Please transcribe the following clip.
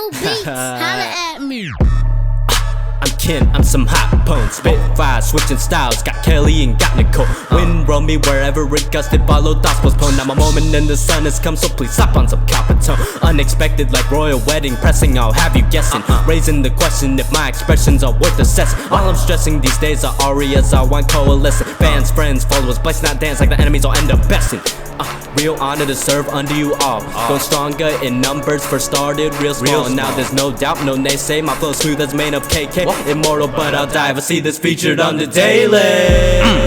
New beats, holla at me. I'm Ken, I'm some hot pone. Spit fire, switching styles. Got Kelly and got Nicole. Wind roll me wherever it goes. They follow thoughts postponed. Now my moment in the sun has come, so please stop on some Capitone. Unexpected like royal wedding, pressing, I'll have you guessing. Raising the question if my expressions are worth assessing. While I'm stressing these days are arias, I want coalescing. Fans, friends, followers, bless not dance like the enemies will end up besting. Real honor to serve under you all. Going stronger in numbers, first started real small. Now there's no doubt, no naysay. My flow smooth as made of KK. Immortal, but I'll die if I see this featured on the daily.